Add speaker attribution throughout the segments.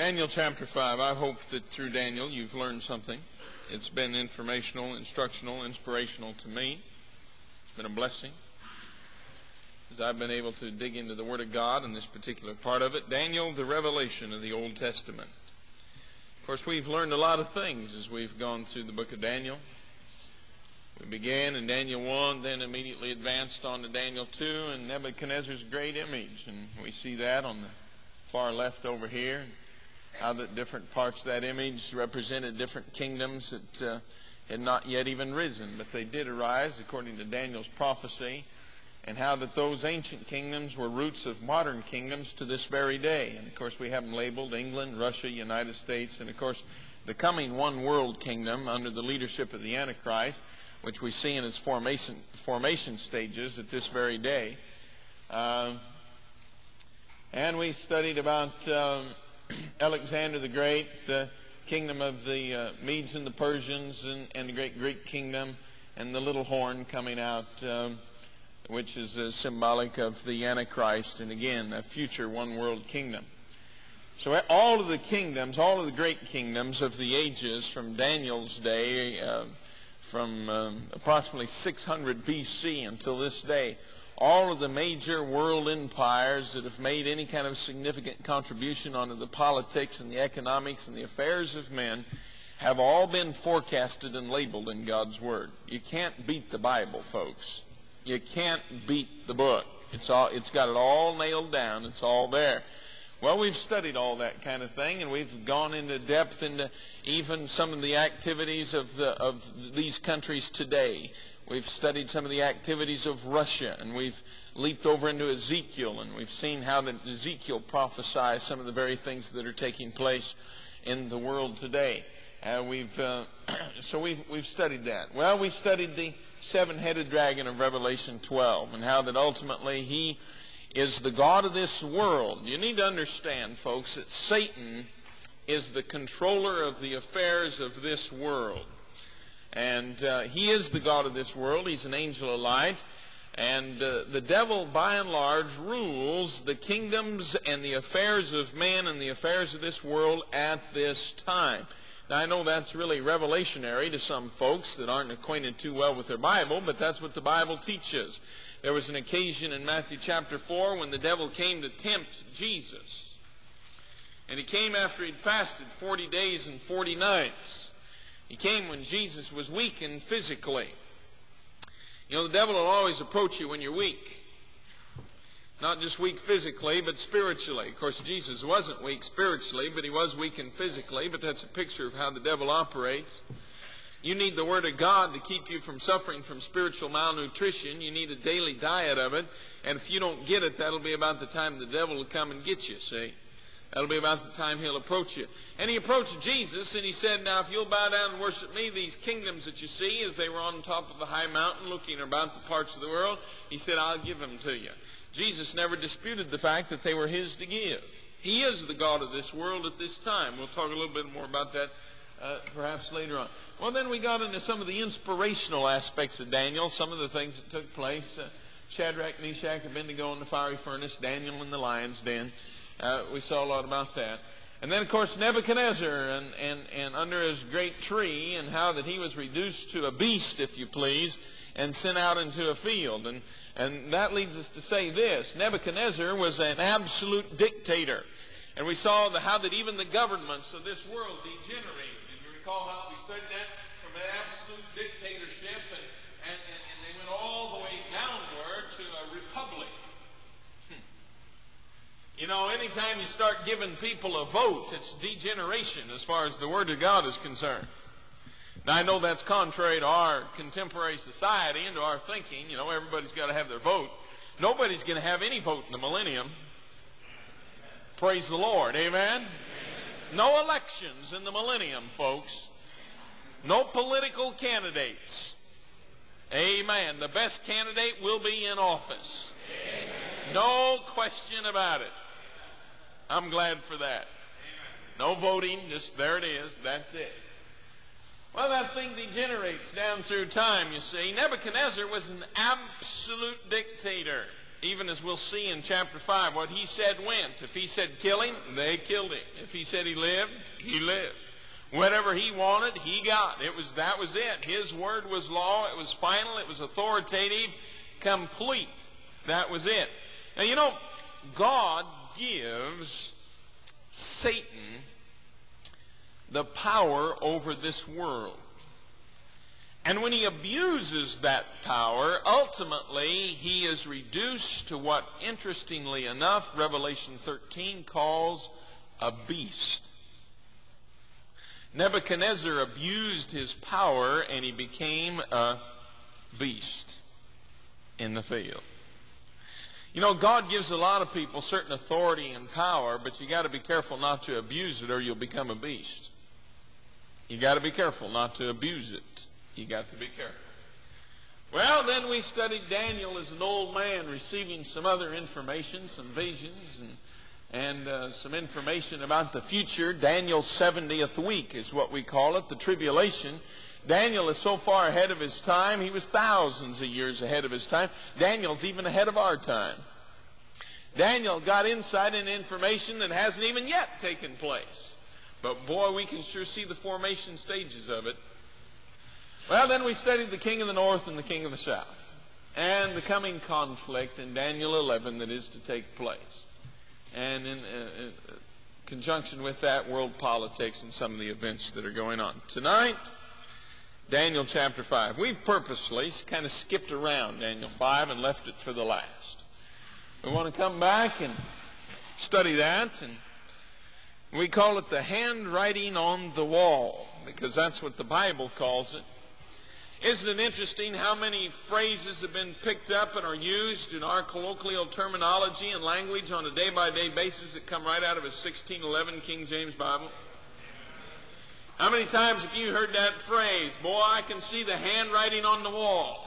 Speaker 1: Daniel chapter 5. I hope that through Daniel you've learned something. It's been informational, instructional, inspirational to me. It's been a blessing as I've been able to dig into the Word of God in this particular part of it. Daniel, the revelation of the Old Testament. Of course, we've learned a lot of things as we've gone through the book of Daniel. We began in Daniel 1, then immediately advanced on to Daniel 2 and Nebuchadnezzar's great image. And we see that on the far left over here, how that different parts of that image represented different kingdoms that had not yet even risen, but they did arise according to Daniel's prophecy, and how that those ancient kingdoms were roots of modern kingdoms to this very day. And of course we have them labeled England, Russia, United States, and of course the coming one world kingdom under the leadership of the Antichrist, which we see in its formation stages at this very day. And we studied about Alexander the Great, the kingdom of the Medes and the Persians, and the great Greek kingdom, and the little horn coming out, which is symbolic of the Antichrist, and again, a future one-world kingdom. So all of the kingdoms, all of the great kingdoms of the ages from Daniel's day, from approximately 600 BC until this day, all of the major world empires that have made any kind of significant contribution onto the politics and the economics and the affairs of men have all been forecasted and labeled in God's Word. You can't beat the Bible, folks. You can't beat the book. It's got it all nailed down. It's all there. Well, we've studied all that kind of thing, and we've gone into depth into even some of the activities of these countries today. We've studied some of the activities of Russia, and we've leaped over into Ezekiel, and we've seen how that Ezekiel prophesies some of the very things that are taking place in the world today. We've studied that. Well, we studied the seven-headed dragon of Revelation 12, and how that ultimately he is the God of this world. You need to understand, folks, that Satan is the controller of the affairs of this world. And he is the God of this world. He's an angel of light. And the devil, by and large, rules the kingdoms and the affairs of man and the affairs of this world at this time. Now, I know that's really revelationary to some folks that aren't acquainted too well with their Bible, but that's what the Bible teaches. There was an occasion in Matthew chapter 4 when the devil came to tempt Jesus. And he came after he'd fasted 40 days and 40 nights. He came when Jesus was weakened physically. You know, the devil will always approach you when you're weak. Not just weak physically, but spiritually. Of course, Jesus wasn't weak spiritually, but he was weakened physically. But that's a picture of how the devil operates. You need the Word of God to keep you from suffering from spiritual malnutrition. You need a daily diet of it. And if you don't get it, that'll be about the time the devil will come and get you, see? That'll be about the time he'll approach you. And he approached Jesus, and he said, now, if you'll bow down and worship me, these kingdoms that you see, as they were on top of the high mountain looking about the parts of the world, he said, I'll give them to you. Jesus never disputed the fact that they were his to give. He is the God of this world at this time. We'll talk a little bit more about that perhaps later on. Well, then we got into some of the inspirational aspects of Daniel, some of the things that took place. Shadrach, Meshach, Abednego in the fiery furnace, Daniel in the lion's den. We saw a lot about that. And then, of course, Nebuchadnezzar and under his great tree, and how that he was reduced to a beast, if you please, and sent out into a field. And that leads us to say this. Nebuchadnezzar was an absolute dictator. And we saw how that even the governments of this world degenerated. And you recall how we studied that from an absolute dictatorship, and they went all the way downward to a republic. You know, anytime you start giving people a vote, it's degeneration as far as the Word of God is concerned. Now, I know that's contrary to our contemporary society and to our thinking. You know, everybody's got to have their vote. Nobody's going to have any vote in the millennium. Praise the Lord. Amen? No elections in the millennium, folks. No political candidates. Amen. The best candidate will be in office. No question about it. I'm glad for that. No voting, just there it is. That's it. Well, that thing degenerates down through time, you see. Nebuchadnezzar was an absolute dictator. even as we'll see in chapter 5, what he said went. If he said kill him, they killed him. If he said he lived, he lived. Whatever he wanted, he got. That was it. His word was law. It was final. It was authoritative, complete. That was it. Now, you know, God gives Satan the power over this world. And when he abuses that power, ultimately he is reduced to what, interestingly enough, Revelation 13 calls a beast. Nebuchadnezzar abused his power and he became a beast in the field. You know, God gives a lot of people certain authority and power, but you got to be careful not to abuse it or you'll become a beast. You got to be careful not to abuse it. You got to be careful. Well, then we studied Daniel as an old man receiving some other information, some visions, and some information about the future. Daniel's 70th week is what we call it, the tribulation. Daniel is so far ahead of his time, he was thousands of years ahead of his time. Daniel's even ahead of our time. Daniel got insight and information that hasn't even yet taken place. But boy, we can sure see the formation stages of it. Well, then we studied the king of the north and the king of the south, and the coming conflict in Daniel 11 that is to take place. And in conjunction with that, world politics and some of the events that are going on. Tonight, Daniel chapter 5. We've purposely kind of skipped around Daniel 5 and left it for the last. We want to come back and study that, and we call it the handwriting on the wall, because that's what the Bible calls it. Isn't it interesting how many phrases have been picked up and are used in our colloquial terminology and language on a day-by-day basis that come right out of a 1611 King James Bible? How many times have you heard that phrase, boy, I can see the handwriting on the wall?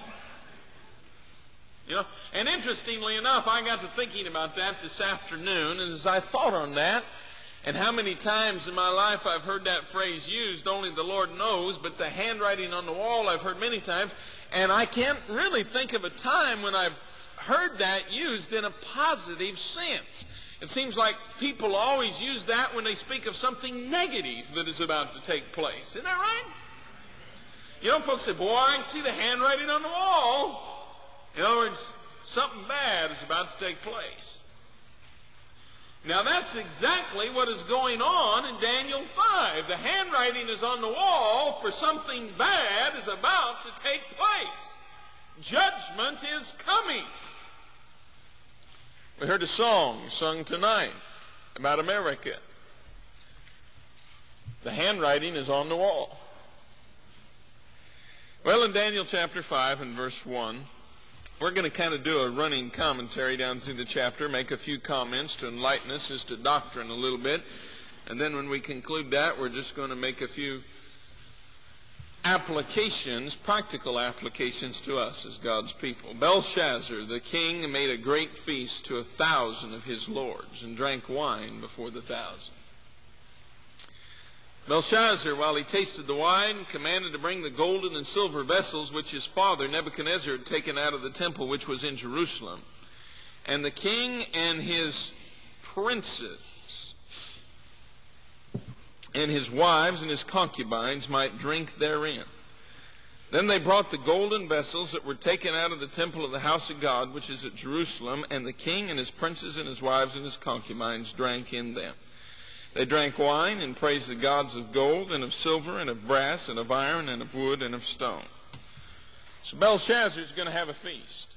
Speaker 1: You know, and interestingly enough, I got to thinking about that this afternoon, and as I thought on that, and how many times in my life I've heard that phrase used, only the Lord knows, but the handwriting on the wall I've heard many times, and I can't really think of a time when I've heard that used in a positive sense. It seems like people always use that when they speak of something negative that is about to take place. Isn't that right? You know, folks say, boy, I can see the handwriting on the wall. In other words, something bad is about to take place. Now, that's exactly what is going on in Daniel 5. The handwriting is on the wall for something bad is about to take place. Judgment is coming. We heard a song sung tonight about America. The handwriting is on the wall. Well, in Daniel chapter 5 and verse 1, we're going to kind of do a running commentary down through the chapter, make a few comments to enlighten us as to doctrine a little bit. And then when we conclude that, we're just going to make a few applications, practical applications to us as God's people. Belshazzar, the king, made a great feast to 1,000 of his lords and drank wine before the 1,000. Belshazzar, while he tasted the wine, commanded to bring the golden and silver vessels which his father Nebuchadnezzar had taken out of the temple which was in Jerusalem. And the king and his princes and his wives and his concubines might drink therein. Then they brought the golden vessels that were taken out of the temple of the house of God, which is at Jerusalem, and the king and his princes and his wives and his concubines drank in them. They drank wine and praised the gods of gold and of silver and of brass and of iron and of wood and of stone. So Belshazzar is going to have a feast.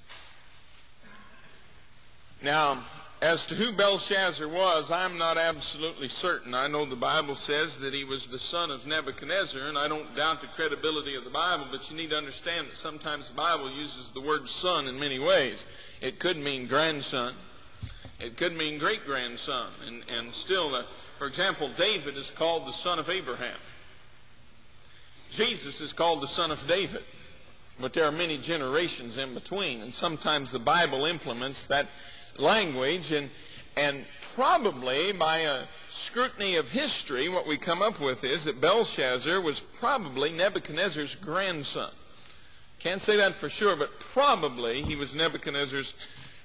Speaker 1: Now, as to who Belshazzar was, I'm not absolutely certain. I know the Bible says that he was the son of Nebuchadnezzar, and I don't doubt the credibility of the Bible, but you need to understand that sometimes the Bible uses the word son in many ways. It could mean grandson. It could mean great-grandson. And still, for example, David is called the son of Abraham. Jesus is called the son of David. But there are many generations in between, and sometimes the Bible implements that language, and probably by a scrutiny of history, what we come up with is that Belshazzar was probably Nebuchadnezzar's grandson. Can't say that for sure, but probably he was Nebuchadnezzar's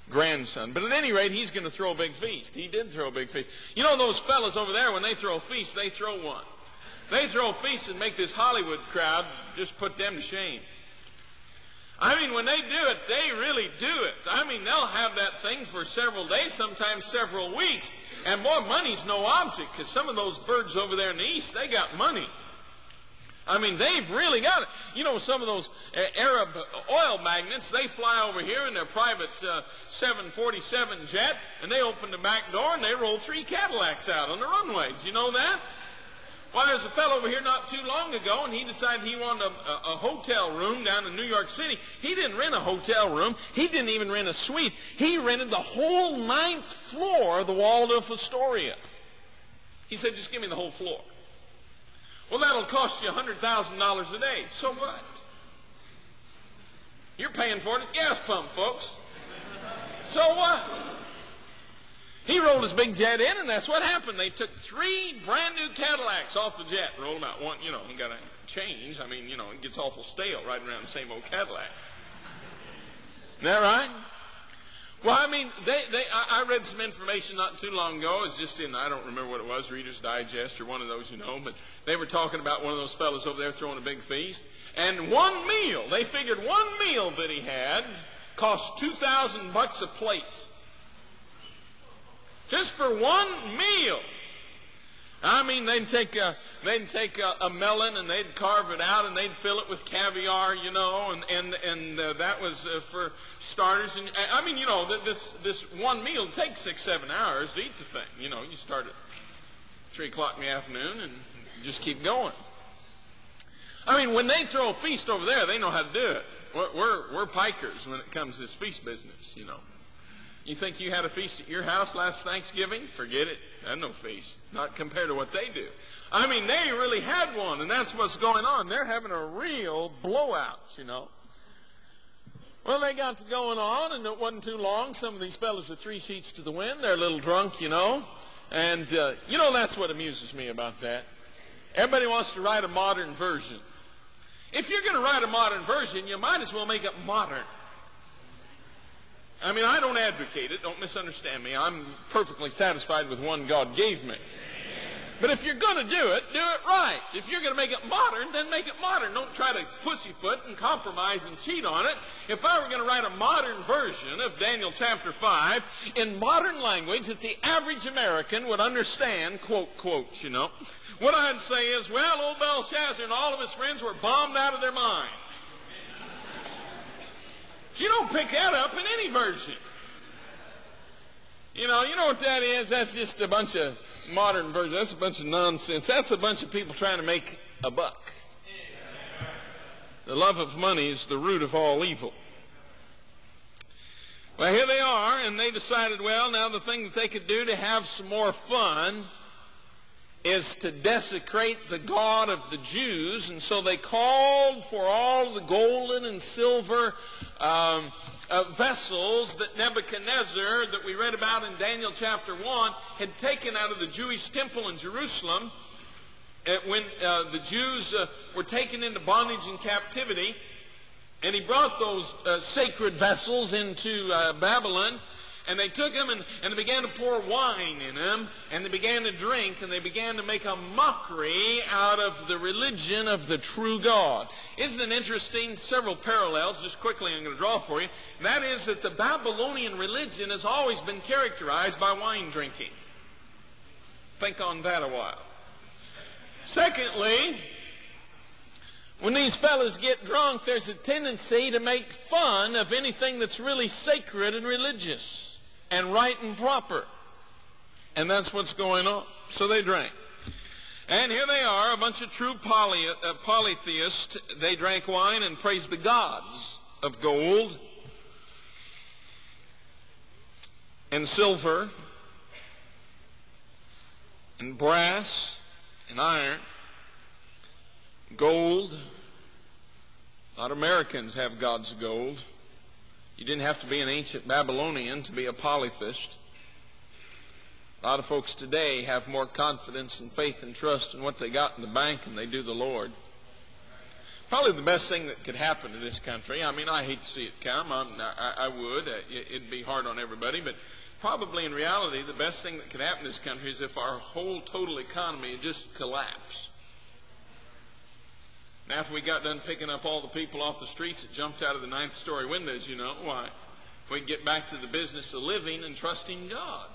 Speaker 1: grandson. But at any rate, he's going to throw a big feast. He did throw a big feast. You know, those fellas over there, when they throw a feast, they throw one. They throw a feast and make this Hollywood crowd just put them to shame. I mean, when they do it, they really do it. I mean, they'll have that thing for several days, sometimes several weeks. And boy, money's no object, because some of those birds over there in the east, they got money. I mean, they've really got it. You know, some of those Arab oil magnates, they fly over here in their private 747 jet, and they open the back door and they roll 3 Cadillacs out on the runway. Do you know that? Well, there's a fellow over here not too long ago, and he decided he wanted a hotel room down in New York City. He didn't rent a hotel room. He didn't even rent a suite. He rented the whole 9th floor of the Waldorf Astoria. He said, just give me the whole floor. Well, that'll cost you $100,000 a day. So what? You're paying for it at the gas pump, folks. So what? He rolled his big jet in, and that's what happened. They took 3 brand new Cadillacs off the jet and rolled them out. One, you know, he got to change. I mean, you know, it gets awful stale riding around the same old Cadillac. Isn't that right? Well, I mean, I read some information not too long ago. It's just in, I don't remember what it was, Reader's Digest or one of those, you know. But they were talking about one of those fellows over there throwing a big feast. And one meal, they figured one meal that he had cost $2,000 a plate. Just for one meal. I mean, they'd take a melon and they'd carve it out and they'd fill it with caviar, you know, and that was for starters. And I mean, you know, this one meal takes 6-7 hours to eat the thing. You know, you start at 3 o'clock in the afternoon and just keep going. I mean, when they throw a feast over there, they know how to do it. We're pikers when it comes to this feast business, you know. You think you had a feast at your house last Thanksgiving? Forget it. Had no feast. Not compared to what they do. I mean, they really had one, and that's what's going on. They're having a real blowout, you know. Well, they got to going on, and it wasn't too long. Some of these fellas are 3 sheets to the wind. They're a little drunk, you know. And, you know, that's what amuses me about that. Everybody wants to write a modern version. If you're going to write a modern version, you might as well make it modern. I mean, I don't advocate it. Don't misunderstand me. I'm perfectly satisfied with one God gave me. But if you're going to do it right. If you're going to make it modern, then make it modern. Don't try to pussyfoot and compromise and cheat on it. If I were going to write a modern version of Daniel chapter 5 in modern language that the average American would understand, quotes, you know, what I'd say is, well, old Belshazzar and all of his friends were bombed out of their mind. You don't pick that up in any version. You know what that is? That's just a bunch of modern versions. That's a bunch of nonsense. That's a bunch of people trying to make a buck. The love of money is the root of all evil. Well, here they are, and they decided, well, now the thing that they could do to have some more fun is to desecrate the God of the Jews, and so they called for all the golden and silver vessels that Nebuchadnezzar, that we read about in Daniel chapter 1, had taken out of the Jewish temple in Jerusalem when the Jews were taken into bondage and captivity, and he brought those sacred vessels into Babylon. And they took them and they began to pour wine in them, and they began to drink, and they began to make a mockery out of the religion of the true God. Isn't it interesting? Several parallels, just quickly I'm going to draw for you. That is that the Babylonian religion has always been characterized by wine drinking. Think on that a while. Secondly, when these fellas get drunk, there's a tendency to make fun of anything that's really sacred and religious and right and proper. And that's what's going on. So they drank. And here they are, a bunch of true polytheists. They drank wine and praised the gods of gold and silver and brass and iron. Gold. A lot of Americans have gods of gold. You didn't have to be an ancient Babylonian to be a polytheist. A lot of folks today have more confidence and faith and trust in what they got in the bank than they do the Lord. Probably the best thing that could happen to this country. I mean, I hate to see it come. I would. It'd be hard on everybody. But probably in reality, the best thing that could happen to this country is if our whole total economy would just collapse. Now, if we got done picking up all the people off the streets that jumped out of the 9th story windows, why? We'd get back to the business of living and trusting God.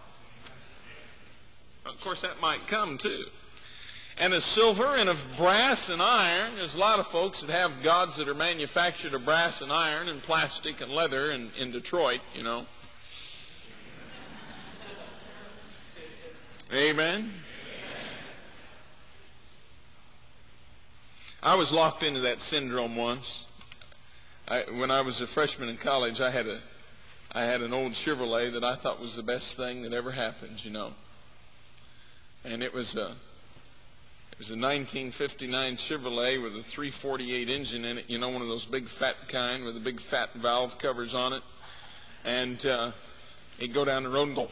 Speaker 1: Of course, that might come too. And of silver and of brass and iron, there's a lot of folks that have gods that are manufactured of brass and iron and plastic and leather in Detroit, Amen. I was locked into that syndrome once. When I was a freshman in college, I had an old Chevrolet that I thought was the best thing that ever happened, And it was a 1959 Chevrolet with a 348 engine in it, one of those big fat kind with the big fat valve covers on it. And it'd go down the road and go,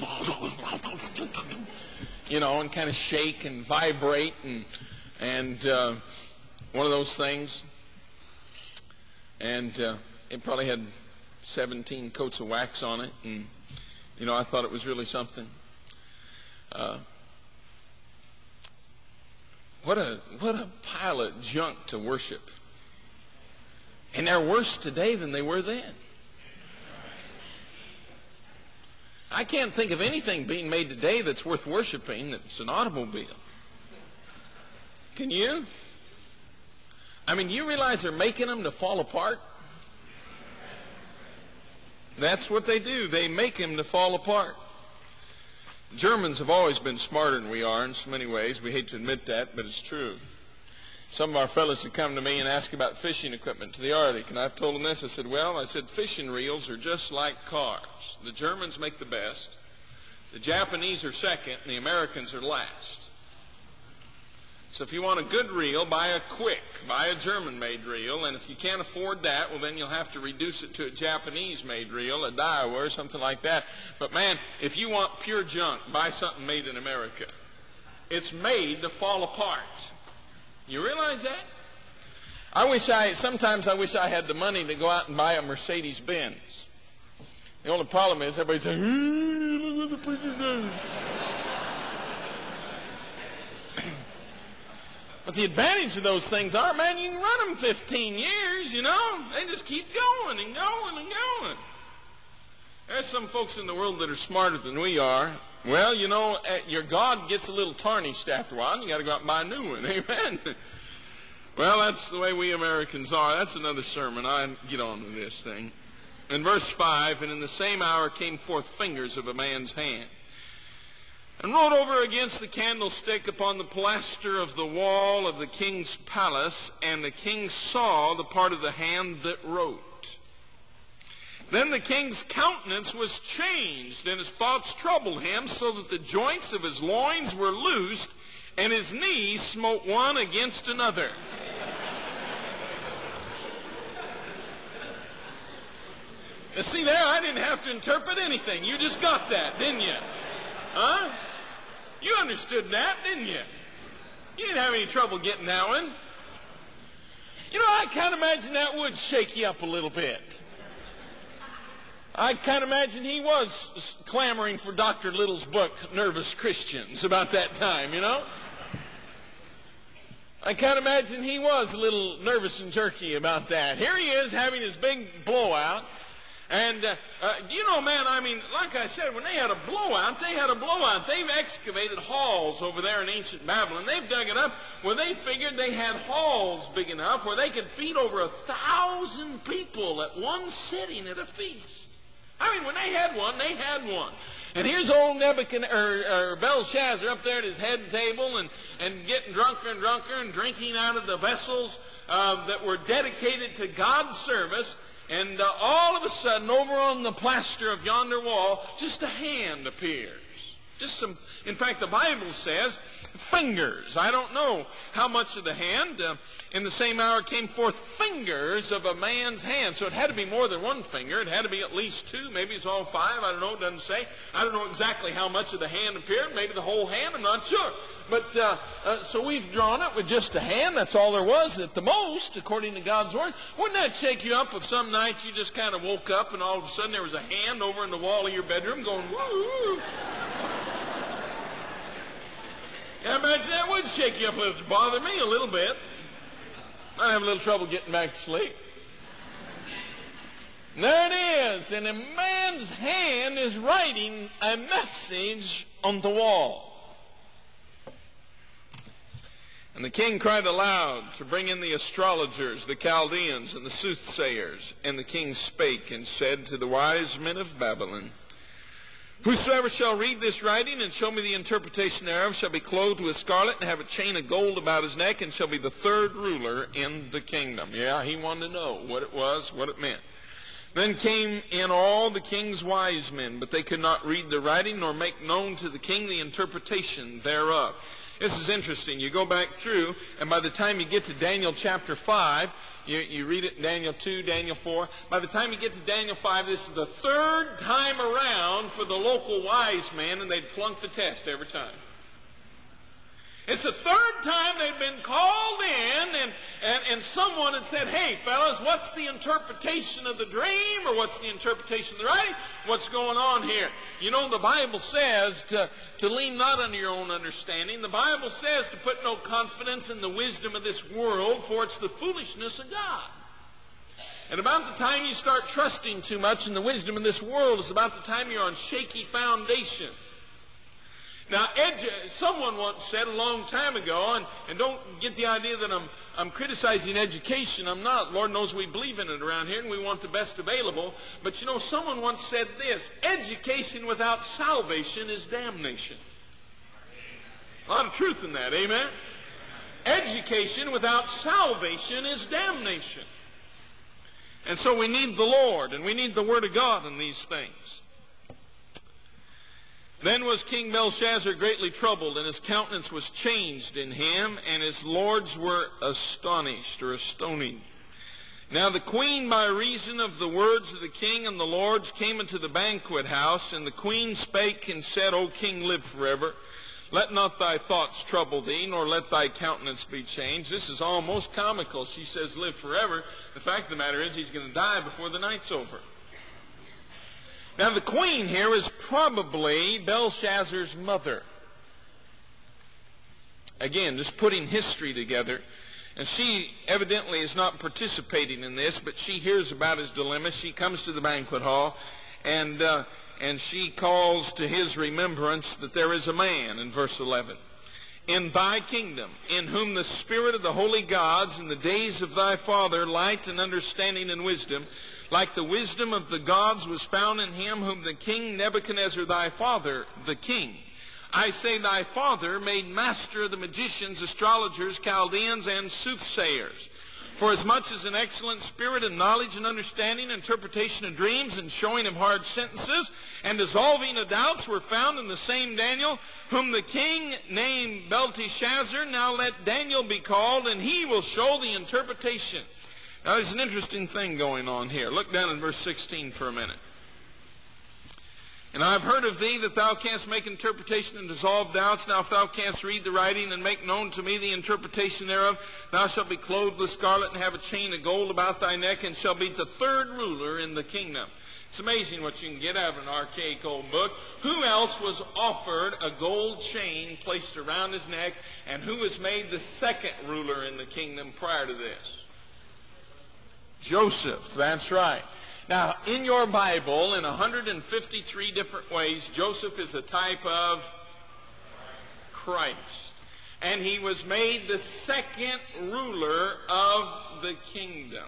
Speaker 1: and kind of shake and vibrate and one of those things. And it probably had 17 coats of wax on it. And, I thought it was really something. What a pile of junk to worship. And they're worse today than they were then. I can't think of anything being made today that's worth worshiping that's an automobile. Can you? I mean, you realize they're making them to fall apart? That's what they do. They make them to fall apart. Germans have always been smarter than we are in so many ways. We hate to admit that, but it's true. Some of our fellows have come to me and asked about fishing equipment to the Arctic, and I've told them this. I said, fishing reels are just like cars. The Germans make the best, the Japanese are second, and the Americans are last. So if you want a good reel, buy a German-made reel, and if you can't afford that, well, then you'll have to reduce it to a Japanese-made reel, a Daiwa or something like that. But man, if you want pure junk, buy something made in America. It's made to fall apart. You realize that? Sometimes I wish I had the money to go out and buy a Mercedes-Benz. The only problem is everybody says, look what the preacher does. But the advantage of those things are, man, you can run them 15 years, They just keep going and going and going. There's some folks in the world that are smarter than we are. Well, your God gets a little tarnished after a while, and you got to go out and buy a new one. Amen. Well, that's the way we Americans are. That's another sermon. I get on with this thing. In verse 5, and in the same hour came forth fingers of a man's hand, and wrote over against the candlestick upon the plaster of the wall of the king's palace, and the king saw the part of the hand that wrote. Then the king's countenance was changed, and his thoughts troubled him, so that the joints of his loins were loosed, and his knees smote one against another. You see there, I didn't have to interpret anything. You just got that, didn't you? Huh? You understood that, didn't you? You didn't have any trouble getting that one. I kind of imagine that would shake you up a little bit. I kind of imagine he was clamoring for Dr. Little's book, Nervous Christians, about that time, I kind of imagine he was a little nervous and jerky about that. Here he is having his big blowout. And, man, like I said, when they had a blowout. They've excavated halls over there in ancient Babylon. They've dug it up where they figured they had halls big enough where they could feed over 1,000 people at one sitting at a feast. When they had one, they had one. And here's old Belshazzar up there at his head table and getting drunker and drunker and drinking out of the vessels that were dedicated to God's service. And all of a sudden, over on the plaster of yonder wall, just a hand appears. Just some, in fact, the Bible says fingers. I don't know how much of the hand. In the same hour came forth fingers of a man's hand. So it had to be more than one finger. It had to be at least two. Maybe it's all five. I don't know. It doesn't say. I don't know exactly how much of the hand appeared. Maybe the whole hand. I'm not sure. But so we've drawn it with just a hand. That's all there was at the most, according to God's Word. Wouldn't that shake you up if some night you just kind of woke up and all of a sudden there was a hand over in the wall of your bedroom going, woo? I imagine that would shake you up. It would bother me a little bit. I'd have a little trouble getting back to sleep. And there it is. And a man's hand is writing a message on the wall. And the king cried aloud to bring in the astrologers, the Chaldeans, and the soothsayers. And the king spake and said to the wise men of Babylon, whosoever shall read this writing and show me the interpretation thereof shall be clothed with scarlet and have a chain of gold about his neck and shall be the third ruler in the kingdom. Yeah, he wanted to know what it was, what it meant. Then came in all the king's wise men, but they could not read the writing nor make known to the king the interpretation thereof. This is interesting. You go back through, and by the time you get to Daniel chapter 5, you read it in Daniel 2, Daniel 4. By the time you get to Daniel 5, this is the third time around for the local wise men, and they'd flunked the test every time. It's the third time they'd been called in, and someone had said, hey, fellas, what's the interpretation of the dream, or what's the interpretation of the writing? What's going on here? You know, the Bible says to lean not unto your own understanding. The Bible says to put no confidence in the wisdom of this world, for it's the foolishness of God. And about the time you start trusting too much in the wisdom of this world is about the time you're on shaky foundation. Now, someone once said a long time ago, and don't get the idea that I'm criticizing education. I'm not. Lord knows we believe in it around here, and we want the best available. But you know, someone once said this, education without salvation is damnation. A lot of truth in that, amen? Education without salvation is damnation. And so we need the Lord, and we need the Word of God in these things. Then was King Belshazzar greatly troubled, and his countenance was changed in him, and his lords were astonished, or astonied. Now the queen, by reason of the words of the king and the lords, came into the banquet house, and the queen spake and said, O king, live forever. Let not thy thoughts trouble thee, nor let thy countenance be changed. This is almost comical. She says, live forever. The fact of the matter is, he's going to die before the night's over. Now, the queen here is probably Belshazzar's mother. Again, just putting history together. And she evidently is not participating in this, but she hears about his dilemma. She comes to the banquet hall, and she calls to his remembrance that there is a man, in verse 11, in thy kingdom, in whom the spirit of the holy gods in the days of thy father, light and understanding and wisdom, like the wisdom of the gods was found in him, whom the king Nebuchadnezzar thy father, the king, I say thy father, made master of the magicians, astrologers, Chaldeans, and soothsayers. For as much as an excellent spirit and knowledge and understanding, interpretation of dreams, and showing of hard sentences, and dissolving of doubts were found in the same Daniel, whom the king named Belteshazzar. Now let Daniel be called, and he will show the interpretation. Now there's an interesting thing going on here. Look down in verse 16 for a minute. And I have heard of thee that thou canst make interpretation and dissolve doubts. Now if thou canst read the writing and make known to me the interpretation thereof, thou shalt be clothed with scarlet and have a chain of gold about thy neck, and shall be the third ruler in the kingdom. It's amazing what you can get out of an archaic old book. Who else was offered a gold chain placed around his neck, and who was made the second ruler in the kingdom prior to this? Joseph, that's right. Now, in your Bible, in 153 different ways, Joseph is a type of Christ. And he was made the second ruler of the kingdom.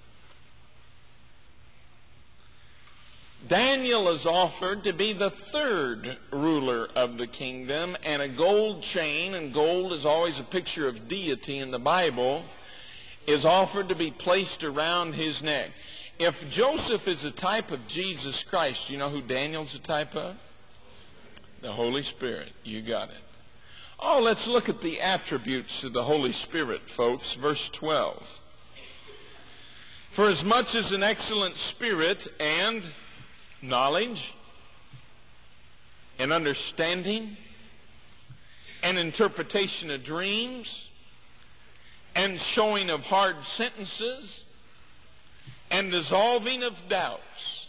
Speaker 1: Daniel is offered to be the third ruler of the kingdom, and a gold chain, and gold is always a picture of deity in the Bible, is offered to be placed around his neck. If Joseph is a type of Jesus Christ, do you know who Daniel's a type of? The Holy Spirit. You got it. Oh, let's look at the attributes of the Holy Spirit, folks. Verse 12. For as much as an excellent spirit and knowledge and understanding and interpretation of dreams and showing of hard sentences and dissolving of doubts.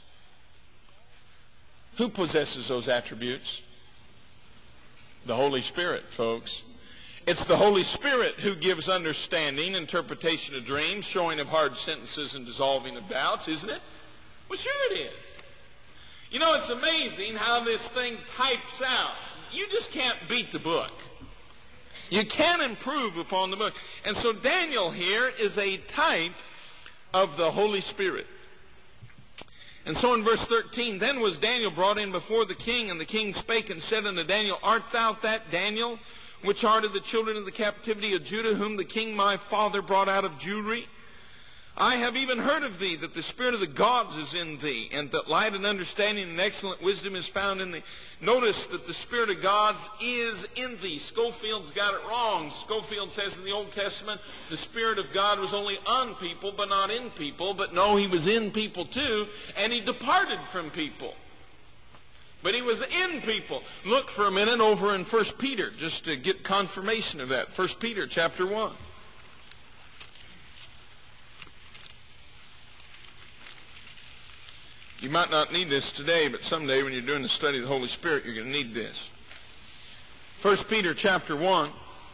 Speaker 1: Who possesses those attributes? The Holy Spirit, folks. It's the Holy Spirit who gives understanding, interpretation of dreams, showing of hard sentences, and dissolving of doubts, isn't it? Well, sure it is. You know, it's amazing how this thing types out. You just can't beat the book. You can improve upon the book. And so Daniel here is a type of the Holy Spirit. And so in verse 13, then was Daniel brought in before the king, and the king spake and said unto Daniel, Art thou that Daniel, which art of the children of the captivity of Judah, whom the king my father brought out of Jewry? I have even heard of thee, that the spirit of the gods is in thee, and that light and understanding and excellent wisdom is found in thee. Notice that the spirit of gods is in thee. Scofield's got it wrong. Scofield says in the Old Testament, the spirit of God was only on people, but not in people. But no, he was in people too, and he departed from people. But he was in people. Look for a minute over in 1 Peter, just to get confirmation of that. 1 Peter chapter 1. You might not need this today, but someday when you're doing the study of the Holy Spirit, you're going to need this. 1 Peter chapter 1,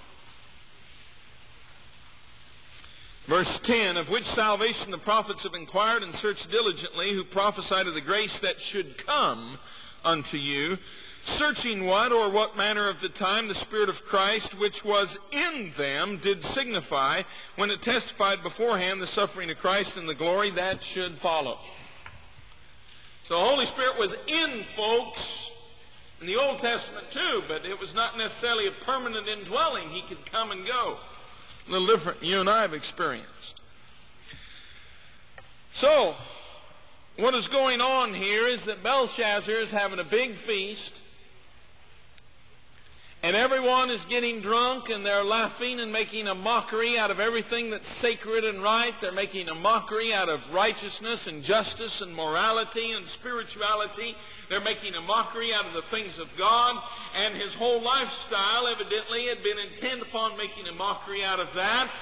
Speaker 1: verse 10, of which salvation the prophets have inquired and searched diligently, who prophesied of the grace that should come unto you, searching what or what manner of the time the Spirit of Christ which was in them did signify, when it testified beforehand the suffering of Christ and the glory that should follow. So the Holy Spirit was in folks in the Old Testament too, but it was not necessarily a permanent indwelling. He could come and go. A little different than you and I have experienced. So, what is going on here is that Belshazzar is having a big feast, and everyone is getting drunk, and they're laughing and making a mockery out of everything that's sacred and right. They're making a mockery out of righteousness and justice and morality and spirituality. They're making a mockery out of the things of God. And his whole lifestyle evidently had been intent upon making a mockery out of that.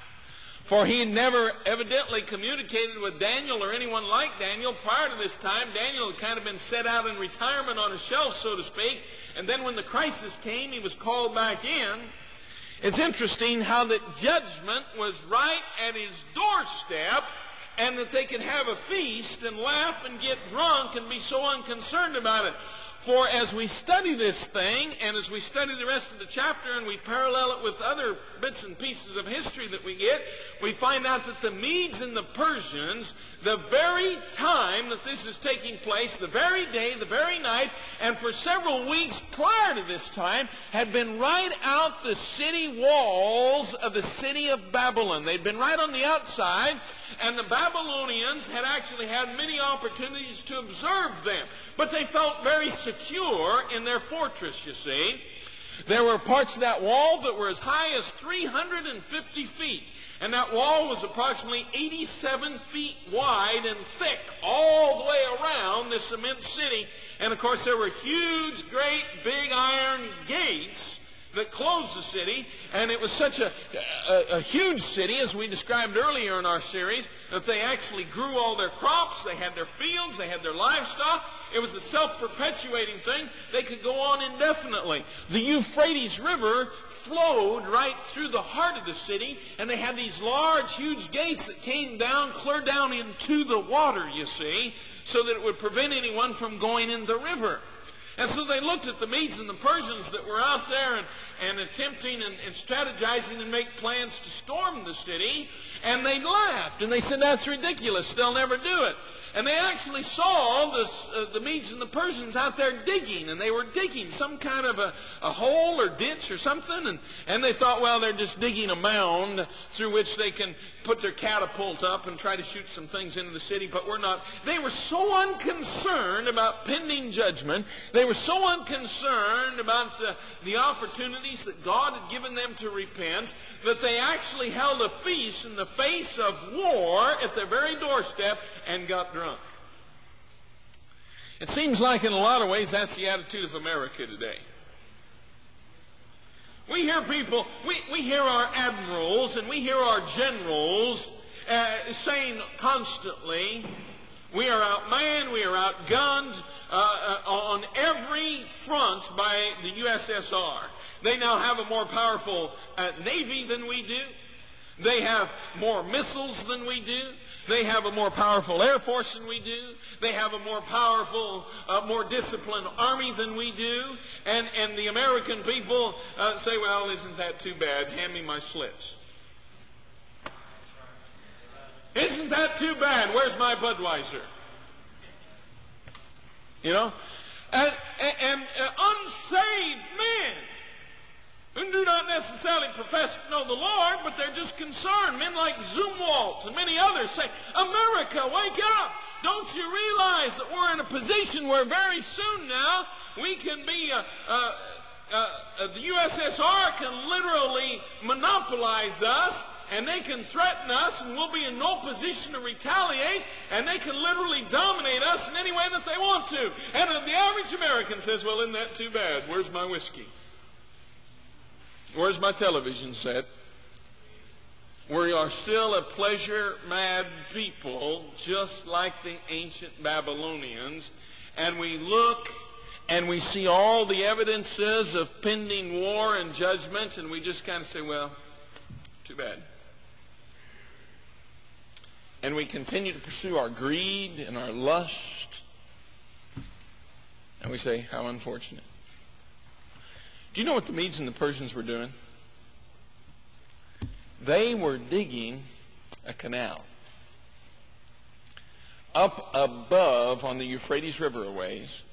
Speaker 1: For he had never evidently communicated with Daniel or anyone like Daniel prior to this time. Daniel had kind of been set out in retirement on a shelf, so to speak. And then when the crisis came, he was called back in. It's interesting how that judgment was right at his doorstep, and that they could have a feast and laugh and get drunk and be so unconcerned about it. For as we study this thing, and as we study the rest of the chapter, and we parallel it with other bits and pieces of history that we get, we find out that the Medes and the Persians, the very time that this is taking place, the very day, the very night, and for several weeks prior to this time, had been right out the city walls of the city of Babylon. They'd been right on the outside, and the Babylonians had actually had many opportunities to observe them. But they felt very secure in their fortress, you see. There were parts of that wall that were as high as 350 feet. And that wall was approximately 87 feet wide and thick all the way around this immense city. And of course there were huge, great, big iron gates that closed the city, and it was such a huge city, as we described earlier in our series, that they actually grew all their crops, they had their fields, they had their livestock. It was a self-perpetuating thing. They could go on indefinitely. The Euphrates River flowed right through the heart of the city, and they had these large, huge gates that came down, clear down into the water, you see, so that it would prevent anyone from going in the river. And so they looked at the Medes and the Persians that were out there and attempting and strategizing and make plans to storm the city, and they laughed, and they said, that's ridiculous, they'll never do it. And they actually saw the Medes and the Persians out there digging, and they were digging some kind of a hole or ditch or something, and they thought, well, they're just digging a mound through which they can put their catapult up and try to shoot some things into the city, but we're not. They were so unconcerned about pending judgment. They were so unconcerned about the opportunities that God had given them to repent that they actually held a feast in the face of war at their very doorstep and got drunk. It seems like in a lot of ways that's the attitude of America today. We hear people, we hear our admirals and we hear our generals saying constantly, we are outmanned, we are outgunned on every front by the USSR. They now have a more powerful Navy than we do. They have more missiles than we do. They have a more powerful Air Force than we do. They have a more powerful, more disciplined Army than we do. And the American people say, well, isn't that too bad? Hand me my slits. Isn't that too bad? Where's my Budweiser? You know? And unsaved men who do not necessarily profess to know the Lord, but they're just concerned. Men like Zumwalt and many others say, America, wake up! Don't you realize that we're in a position where very soon now we can be, the USSR can literally monopolize us, and they can threaten us, and we'll be in no position to retaliate, and they can literally dominate us in any way that they want to. And the average American says, well, isn't that too bad? Where's my whiskey? Where's my television set? We are still a pleasure-mad people, just like the ancient Babylonians, and we look and we see all the evidences of pending war and judgment, and we just kind of say, well, too bad. And we continue to pursue our greed and our lust, and we say, how unfortunate. Do you know what the Medes and the Persians were doing? They were digging a canal up above on the Euphrates River a ways,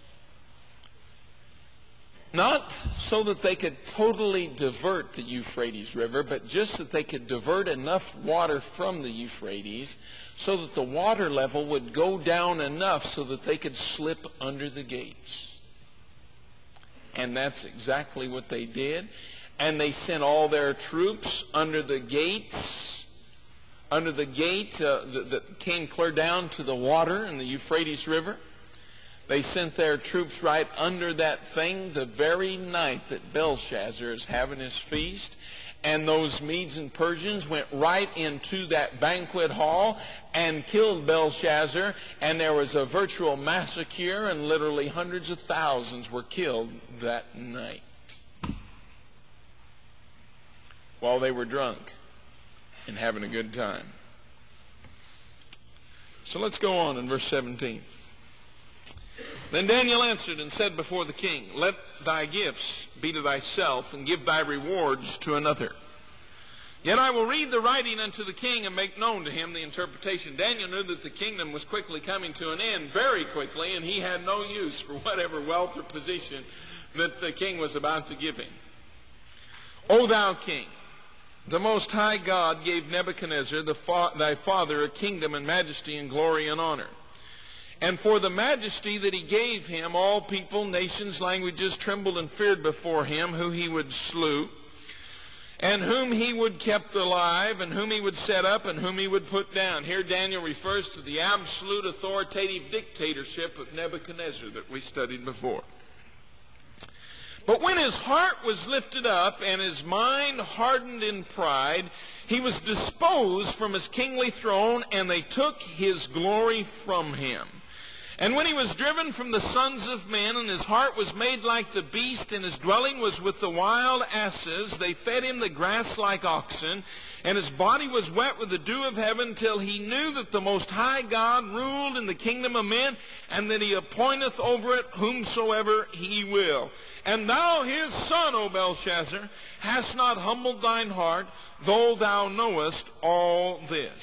Speaker 1: not so that they could totally divert the Euphrates River, but just that they could divert enough water from the Euphrates so that the water level would go down enough so that they could slip under the gates. And that's exactly what they did. And they sent all their troops under the gates, under the gate that came clear down to the water in the Euphrates River. They sent their troops right under that thing the very night that Belshazzar is having his feast. And those Medes and Persians went right into that banquet hall and killed Belshazzar, and there was a virtual massacre, and literally hundreds of thousands were killed that night while they were drunk and having a good time. So let's go on in verse 17. Then Daniel answered and said before the king, let thy gifts be to thyself, and give thy rewards to another. Yet I will read the writing unto the king, and make known to him the interpretation. Daniel knew that the kingdom was quickly coming to an end, very quickly, and he had no use for whatever wealth or position that the king was about to give him. O thou king, the Most High God gave Nebuchadnezzar thy father a kingdom and majesty and glory and honor. And for the majesty that he gave him, all people, nations, languages trembled and feared before him, who he would slew, and whom he would keep alive, and whom he would set up, and whom he would put down. Here Daniel refers to the absolute authoritative dictatorship of Nebuchadnezzar that we studied before. But when his heart was lifted up and his mind hardened in pride, he was disposed from his kingly throne, and they took his glory from him. And when he was driven from the sons of men, and his heart was made like the beast, and his dwelling was with the wild asses, they fed him the grass like oxen, and his body was wet with the dew of heaven, till he knew that the Most High God ruled in the kingdom of men, and that he appointeth over it whomsoever he will. And thou, his son, O Belshazzar, hast not humbled thine heart, though thou knowest all this.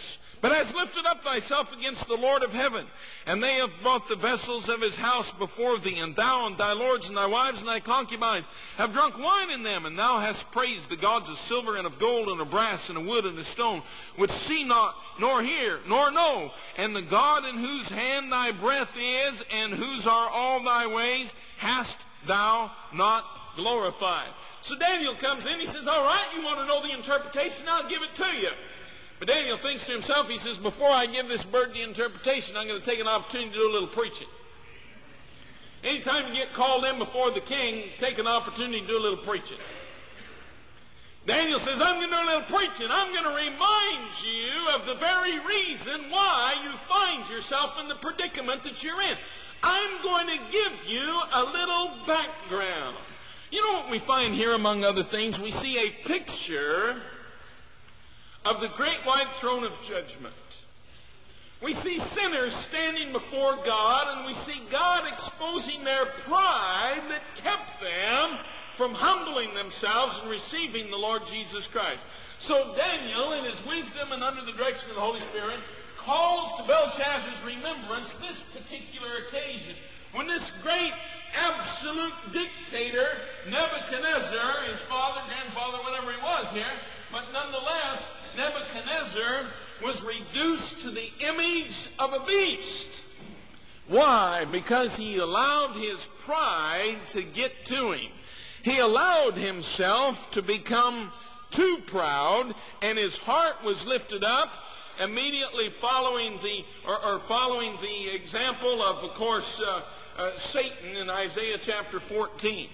Speaker 2: but hast lifted up thyself against the Lord of heaven, and they have brought the vessels of his house before thee, and thou and thy lords and thy wives and thy concubines have drunk wine in them, and thou hast praised the gods of silver and of gold and of brass and of wood and of stone, which see not, nor hear, nor know, and the God in whose hand thy breath is, and whose are all thy ways, hast thou not glorified. So Daniel comes in, he says, all right, you want to know the interpretation, I'll give it to you. But Daniel thinks to himself, he says, before I give this bird the interpretation, I'm going to take an opportunity to do a little preaching. Anytime you get called in before the king, take an opportunity to do a little preaching. Daniel says, I'm going to do a little preaching. I'm going to remind you of the very reason why you find yourself in the predicament that you're in. I'm going to give you a little background. You know what we find here, among other things? We see a picture of the great white throne of judgment. We see sinners standing before God, and we see God exposing their pride that kept them from humbling themselves and receiving the Lord Jesus Christ. So Daniel, in his wisdom and under the direction of the Holy Spirit, calls to Belshazzar's remembrance this particular occasion, when this great absolute dictator, Nebuchadnezzar, his father, grandfather, whatever he was here, but nonetheless, Nebuchadnezzar was reduced to the image of a beast. Why? Because he allowed his pride to get to him. He allowed himself to become too proud, and his heart was lifted up, immediately following the example of course, Satan in Isaiah chapter 14.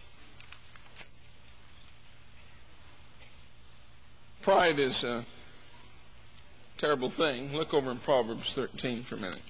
Speaker 2: Pride is a terrible thing. Look over in Proverbs 13 for a minute.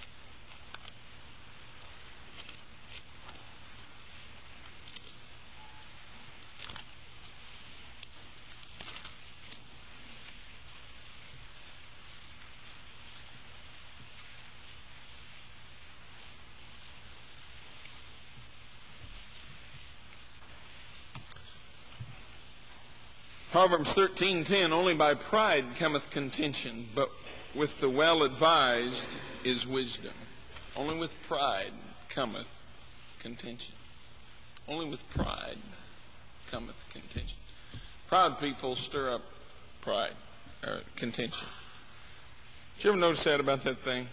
Speaker 2: Proverbs 13:10, only by pride cometh contention, but with the well-advised is wisdom. Only with pride cometh contention. Only with pride cometh contention. Proud people stir up pride, or contention. Did you ever notice that about that thing?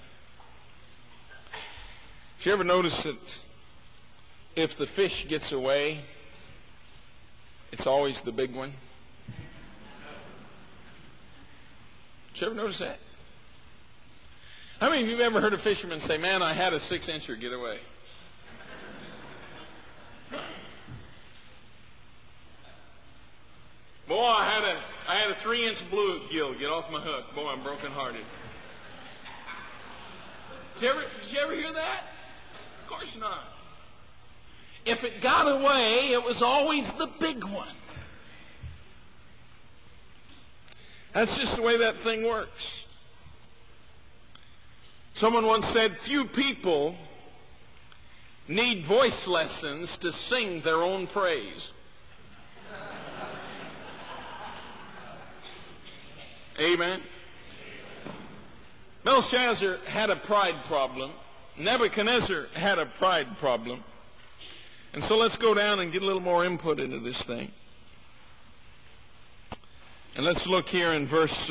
Speaker 2: Did you ever notice that if the fish gets away, it's always the big one? Did you ever notice that? How many of you have ever heard a fisherman say, man, I had a 6-incher get away? Boy, I had a 3-inch bluegill get off my hook. Boy, I'm brokenhearted. Did you ever hear that? Of course not. If it got away, it was always the big one. That's just the way that thing works. Someone once said, few people need voice lessons to sing their own praise. Amen. Belshazzar had a pride problem. Nebuchadnezzar had a pride problem. And so let's go down and get a little more input into this thing. And let's look here in verse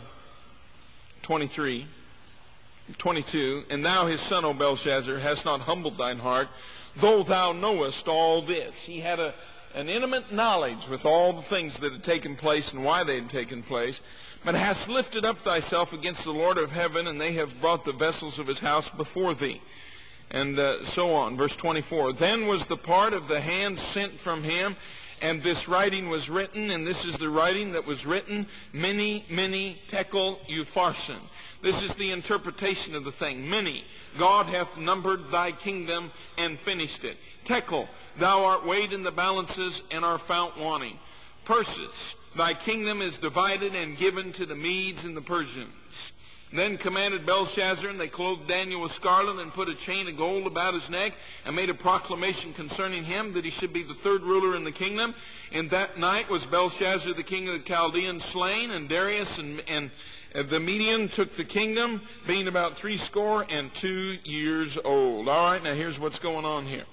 Speaker 2: 22. And thou, his son, O Belshazzar, hast not humbled thine heart, though thou knowest all this. He had an intimate knowledge with all the things that had taken place and why they had taken place, but hast lifted up thyself against the Lord of heaven, and they have brought the vessels of his house before thee. And so on. Verse 24. Then was the part of the hand sent from him, and this writing was written, and this is the writing that was written, many, many tekel upharsin. This is the interpretation of the thing. Many. God hath numbered thy kingdom and finished it. Tekel, thou art weighed in the balances and art found wanting. Persis, thy kingdom is divided and given to the Medes and the Persians. Then commanded Belshazzar, and they clothed Daniel with scarlet and put a chain of gold about his neck and made a proclamation concerning him that he should be the third ruler in the kingdom. In that night was Belshazzar the king of the Chaldeans slain, and Darius and the median took the kingdom, being about 62 years old. All right, now here's what's going on here.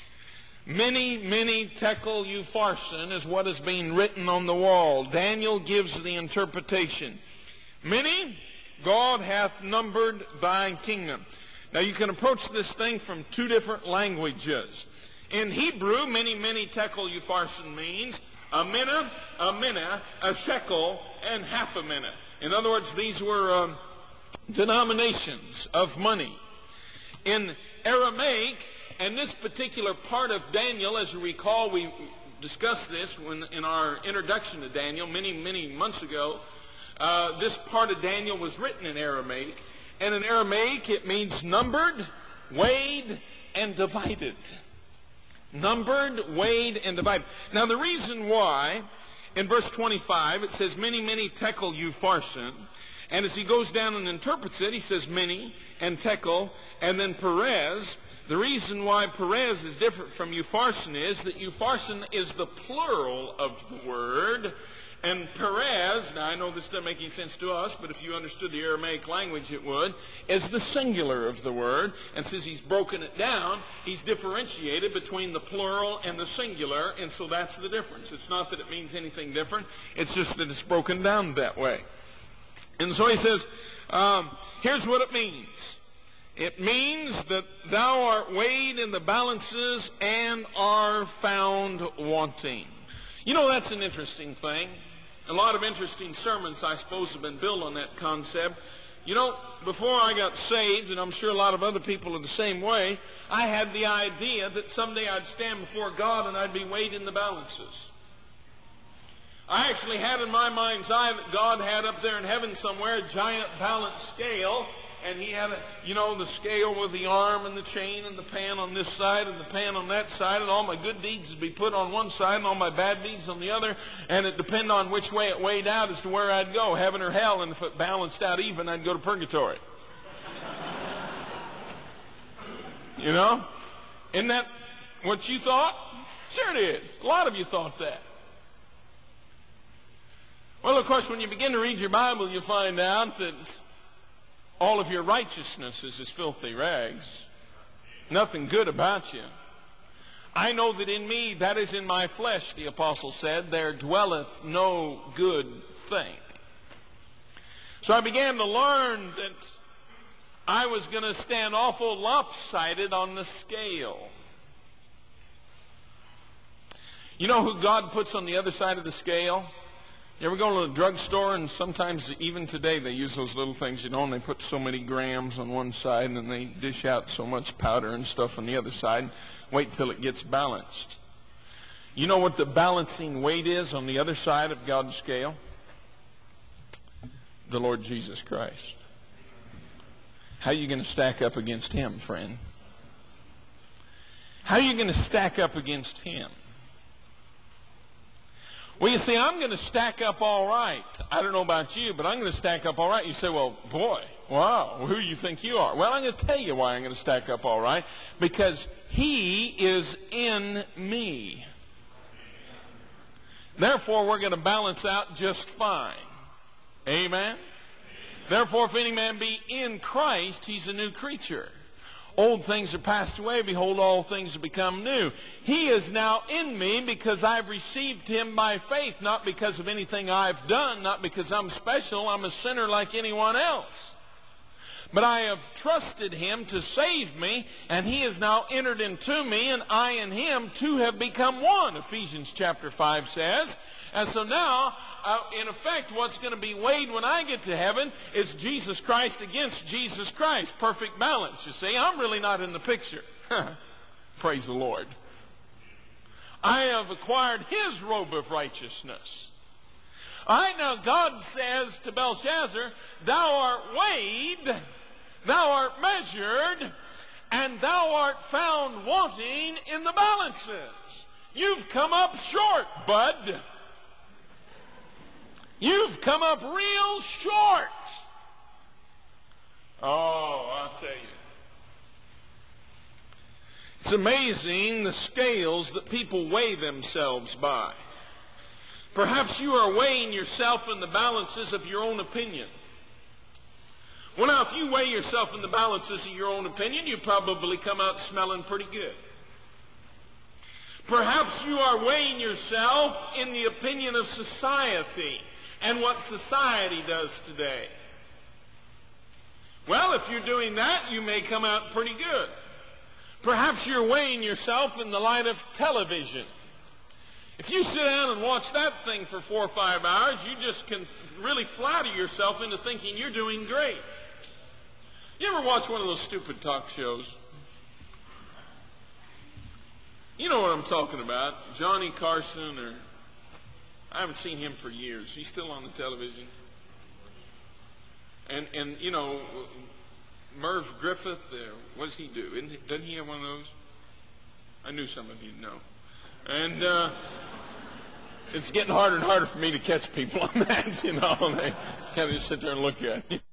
Speaker 2: Many tekel upharsin is what is being written on the wall. Daniel gives the interpretation. Many, God hath numbered thy kingdom. Now you can approach this thing from two different languages. In Hebrew, many tekel upharsin means a minna, a shekel, and half a minna. In other words, these were denominations of money. In Aramaic, and this particular part of Daniel, as you recall, we discussed this in our introduction to Daniel many months ago. This part of Daniel was written in Aramaic. And in Aramaic, it means numbered, weighed, and divided. Numbered, weighed, and divided. Now, the reason why, in verse 25, it says, many tekel upharsin. And as he goes down and interprets it, he says many and tekel, and then Perez. The reason why Perez is different from upharsin is that upharsin is the plural of the word, and Perez, now I know this doesn't make any sense to us, but if you understood the Aramaic language it would, is the singular of the word. And since he's broken it down, he's differentiated between the plural and the singular, and so that's the difference. It's not that it means anything different, it's just that it's broken down that way. And so he says, here's what it means. It means that thou art weighed in the balances and are found wanting. You know, that's an interesting thing. A lot of interesting sermons, I suppose, have been built on that concept. You know, before I got saved, and I'm sure a lot of other people are the same way, I had the idea that someday I'd stand before God and I'd be weighed in the balances. I actually had in my mind's eye that God had up there in heaven somewhere a giant balance scale, and he had the scale with the arm and the chain and the pan on this side and the pan on that side, and all my good deeds would be put on one side and all my bad deeds on the other, and it depended on which way it weighed out as to where I'd go, heaven or hell, and if it balanced out even, I'd go to purgatory. You know? Isn't that what you thought? Sure it is. A lot of you thought that. Well, of course, when you begin to read your Bible, you find out that all of your righteousness is as filthy rags. Nothing good about you. I know that in me, that is in my flesh, the apostle said, there dwelleth no good thing. So I began to learn that I was going to stand awful lopsided on the scale. You know who God puts on the other side of the scale? You ever go to the drugstore, and sometimes even today they use those little things, and they put so many grams on one side and then they dish out so much powder and stuff on the other side. Wait till it gets balanced. You know what the balancing weight is on the other side of God's scale? The Lord Jesus Christ. How are you going to stack up against Him, friend? How are you going to stack up against Him? Well, you see, I'm going to stack up all right. I don't know about you, but I'm going to stack up all right. You say, well, boy, wow, who do you think you are? Well, I'm going to tell you why I'm going to stack up all right. Because He is in me. Therefore, we're going to balance out just fine. Amen? Therefore, if any man be in Christ, he's a new creature. Old things are passed away. Behold, all things have become new. He is now in me because I've received Him by faith, not because of anything I've done, not because I'm special. I'm a sinner like anyone else. But I have trusted Him to save me, and He has now entered into me, and I and Him two have become one, Ephesians chapter 5 says. And so now, in effect, what's going to be weighed when I get to heaven is Jesus Christ against Jesus Christ. Perfect balance, you see. I'm really not in the picture. Praise the Lord. I have acquired His robe of righteousness. All right, now God says to Belshazzar, thou art weighed, thou art measured, and thou art found wanting in the balances. You've come up short, bud. You've come up real short. Oh, I'll tell you. It's amazing the scales that people weigh themselves by. Perhaps you are weighing yourself in the balances of your own opinion. Well, now, if you weigh yourself in the balances of your own opinion, you probably come out smelling pretty good. Perhaps you are weighing yourself in the opinion of society and what society does today. Well, if you're doing that, you may come out pretty good. Perhaps you're weighing yourself in the light of television. If you sit down and watch that thing for 4 or 5 hours, you just can really flatter yourself into thinking you're doing great. You ever watch one of those stupid talk shows? You know what I'm talking about. Johnny Carson, or I haven't seen him for years. He's still on the television. And you know, Merv Griffith, what does he do? Doesn't he have one of those? I knew some of you'd know. And it's getting harder and harder for me to catch people on that, you know. They kind of just sit there and look at you.